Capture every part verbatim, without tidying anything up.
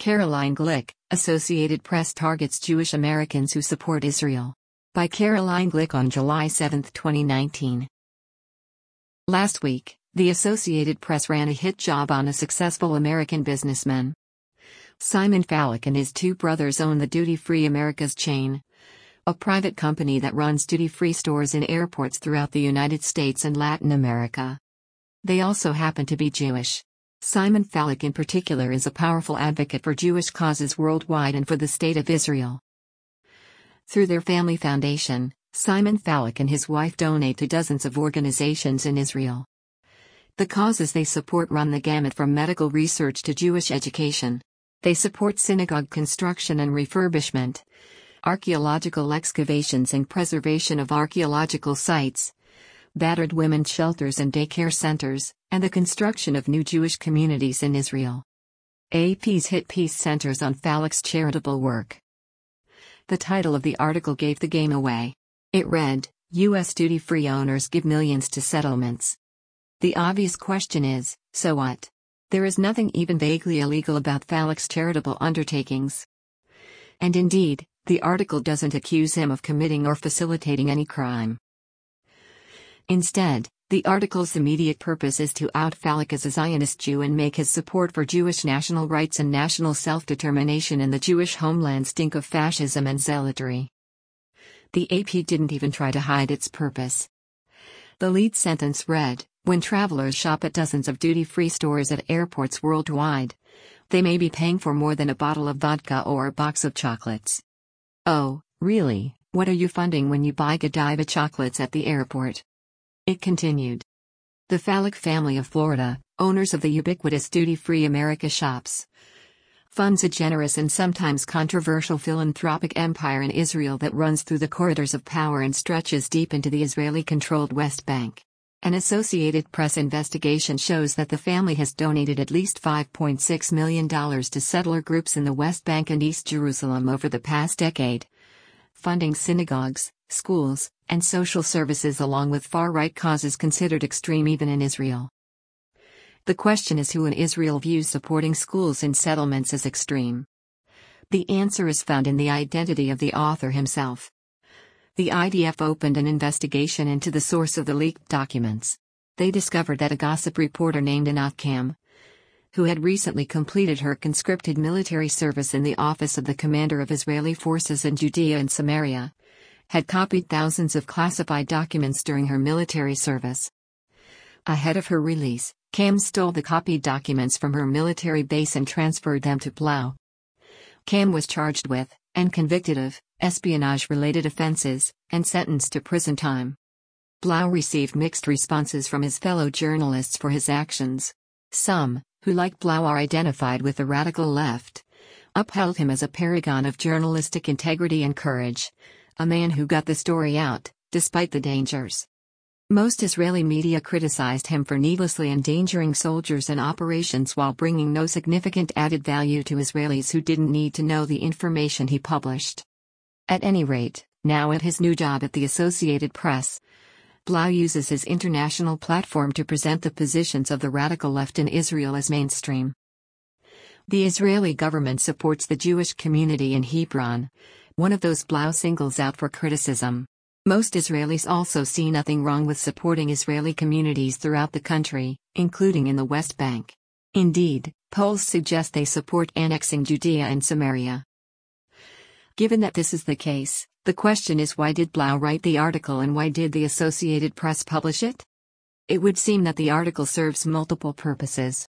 Caroline Glick, Associated Press targets Jewish Americans who support Israel. By Caroline Glick on July seventh, twenty nineteen. Last week, the Associated Press ran a hit job on a successful American businessman. Simon Falik and his two brothers own the Duty Free Americas chain, a private company that runs duty-free stores in airports throughout the United States and Latin America. They also happen to be Jewish. Simon Falik in particular is a powerful advocate for Jewish causes worldwide and for the State of Israel. Through their family foundation, Simon Falik and his wife donate to dozens of organizations in Israel. The causes they support run the gamut from medical research to Jewish education. They support synagogue construction and refurbishment, archaeological excavations and preservation of archaeological sites, battered women's shelters and daycare centers, and the construction of new Jewish communities in Israel. A P's hit piece centers on Falik's charitable work. The title of the article gave the game away. It read, U S duty-free owners give millions to settlements. The obvious question is, so what? There is nothing even vaguely illegal about Falik's charitable undertakings. And indeed, the article doesn't accuse him of committing or facilitating any crime. Instead, the article's immediate purpose is to out Falik as a Zionist Jew and make his support for Jewish national rights and national self-determination in the Jewish homeland stink of fascism and zealotry. The A P didn't even try to hide its purpose. The lead sentence read, when travelers shop at dozens of duty-free stores at airports worldwide, they may be paying for more than a bottle of vodka or a box of chocolates. Oh, really? What are you funding when you buy Godiva chocolates at the airport? It continued. The Falik family of Florida, owners of the ubiquitous duty-free America shops, funds a generous and sometimes controversial philanthropic empire in Israel that runs through the corridors of power and stretches deep into the Israeli-controlled West Bank. An Associated Press investigation shows that the family has donated at least five point six million dollars to settler groups in the West Bank and East Jerusalem over the past decade, funding synagogues, schools, and social services along with far-right causes considered extreme even in Israel. The question is who in Israel views supporting schools in settlements as extreme. The answer is found in the identity of the author himself. The I D F opened an investigation into the source of the leaked documents. They discovered that a gossip reporter named Anat Kam, who had recently completed her conscripted military service in the office of the commander of Israeli forces in Judea and Samaria, had copied thousands of classified documents during her military service. Ahead of her release, Kam stole the copied documents from her military base and transferred them to Blau. Kam was charged with, and convicted of, espionage-related offenses, and sentenced to prison time. Blau received mixed responses from his fellow journalists for his actions. Some, who like Blau are identified with the radical left, upheld him as a paragon of journalistic integrity and courage, a man who got the story out, despite the dangers. Most Israeli media criticized him for needlessly endangering soldiers and operations while bringing no significant added value to Israelis who didn't need to know the information he published. At any rate, now at his new job at the Associated Press, Blau uses his international platform to present the positions of the radical left in Israel as mainstream. The Israeli government supports the Jewish community in Hebron, one of those Blau singles out for criticism. Most Israelis also see nothing wrong with supporting Israeli communities throughout the country, including in the West Bank. Indeed, polls suggest they support annexing Judea and Samaria. Given that this is the case, the question is why did Blau write the article and why did the Associated Press publish it? It would seem that the article serves multiple purposes.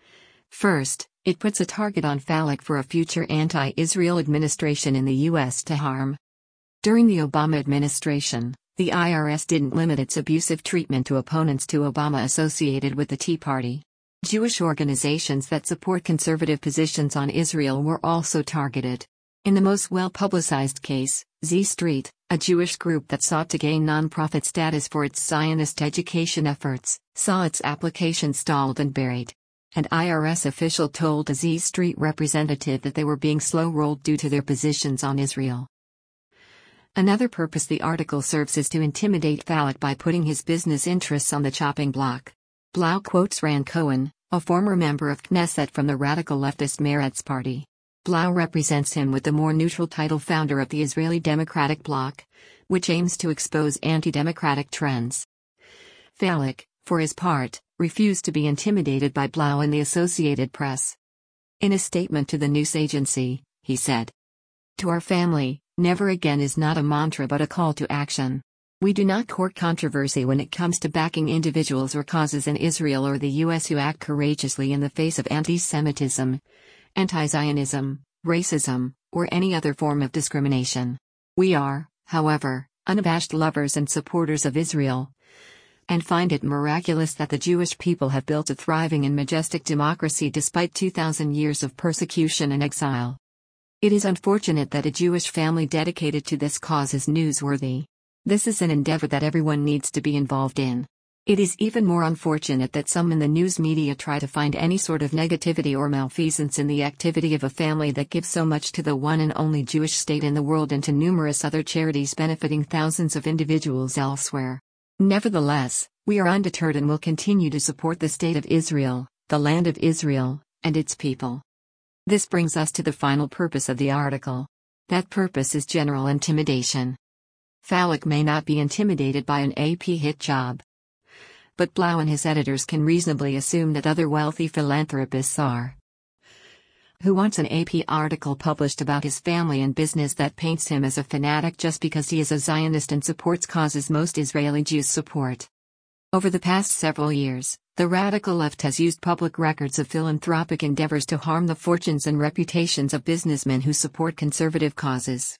First, it puts a target on Falik for a future anti-Israel administration in the U S to harm. During the Obama administration, the I R S didn't limit its abusive treatment to opponents to Obama associated with the Tea Party. Jewish organizations that support conservative positions on Israel were also targeted. In the most well-publicized case, Z Street, a Jewish group that sought to gain nonprofit status for its Zionist education efforts, saw its application stalled and buried. An I R S official told a Z Street representative that they were being slow-rolled due to their positions on Israel. Another purpose the article serves is to intimidate Falik by putting his business interests on the chopping block. Blau quotes Ran Cohen, a former member of Knesset from the radical leftist Meretz party. Blau represents him with the more neutral title founder of the Israeli Democratic Bloc, which aims to expose anti-democratic trends. Falak, for his part, refused to be intimidated by Blau and the Associated Press. In a statement to the news agency, he said, "To our family, never again is not a mantra but a call to action. We do not court controversy when it comes to backing individuals or causes in Israel or the U S who act courageously in the face of anti-Semitism, anti-Zionism, racism, or any other form of discrimination. We are, however, unabashed lovers and supporters of Israel, and find it miraculous that the Jewish people have built a thriving and majestic democracy despite two thousand years of persecution and exile. It is unfortunate that a Jewish family dedicated to this cause is newsworthy. This is an endeavor that everyone needs to be involved in. It is even more unfortunate that some in the news media try to find any sort of negativity or malfeasance in the activity of a family that gives so much to the one and only Jewish state in the world and to numerous other charities benefiting thousands of individuals elsewhere. Nevertheless, we are undeterred and will continue to support the State of Israel, the land of Israel, and its people." This brings us to the final purpose of the article. That purpose is general intimidation. Falak may not be intimidated by an A P hit job, but Blau and his editors can reasonably assume that other wealthy philanthropists are. Who wants an A P article published about his family and business that paints him as a fanatic just because he is a Zionist and supports causes most Israeli Jews support? Over the past several years, the radical left has used public records of philanthropic endeavors to harm the fortunes and reputations of businessmen who support conservative causes.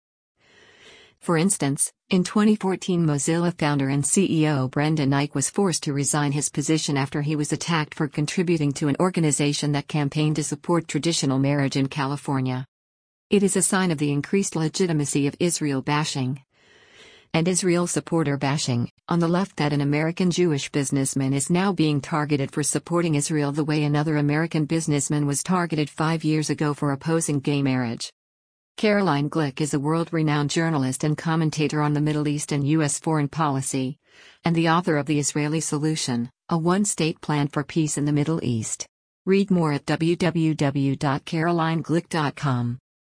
For instance, in twenty fourteen Mozilla founder and C E O Brendan Eich was forced to resign his position after he was attacked for contributing to an organization that campaigned to support traditional marriage in California. It is a sign of the increased legitimacy of Israel bashing and Israel supporter bashing on the left that an American Jewish businessman is now being targeted for supporting Israel the way another American businessman was targeted five years ago for opposing gay marriage. Caroline Glick is a world-renowned journalist and commentator on the Middle East and U S foreign policy, and the author of The Israeli Solution, a one-state plan for peace in the Middle East. Read more at w w w dot caroline glick dot com.